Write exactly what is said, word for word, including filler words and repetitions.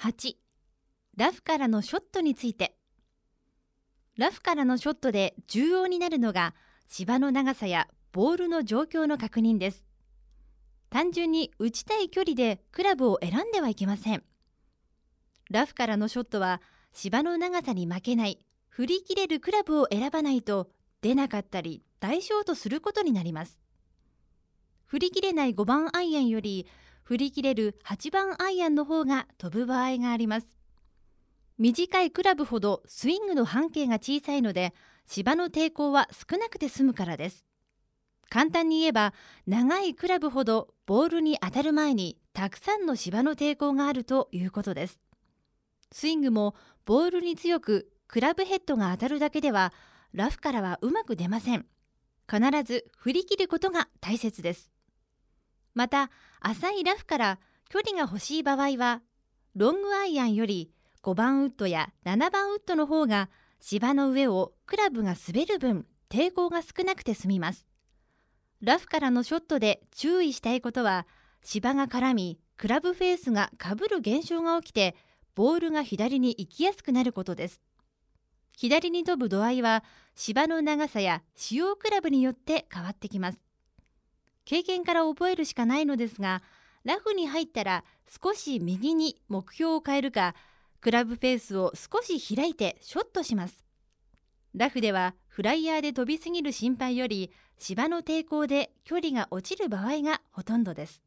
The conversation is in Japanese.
はち、ラフからのショットについて。ラフからのショットで重要になるのが芝の長さやボールの状況の確認です。単純に打ちたい距離でクラブを選んではいけません。ラフからのショットは芝の長さに負けない振り切れるクラブを選ばないと出なかったり大ショートすることになります。振り切れないごばんアイアンより振り切れるはちばんアイアンの方が飛ぶ場合があります。短いクラブほどスイングの半径が小さいので芝の抵抗は少なくて済むからです。簡単に言えば長いクラブほどボールに当たる前にたくさんの芝の抵抗があるということです。スイングもボールに強くクラブヘッドが当たるだけではラフからはうまく出ません。必ず振り切ることが大切です。また浅いラフから距離が欲しい場合はロングアイアンよりごばんウッドやななばんウッドの方が芝の上をクラブが滑る分抵抗が少なくて済みます。ラフからのショットで注意したいことは芝が絡みクラブフェースがかぶる現象が起きてボールが左に行きやすくなることです。左に飛ぶ度合いは芝の長さや使用クラブによって変わってきます。経験から覚えるしかないのですが、ラフに入ったら少し右に目標を変えるかクラブフェースを少し開いてショットします。ラフではフライヤーで飛びすぎる心配より芝の抵抗で距離が落ちる場合がほとんどです。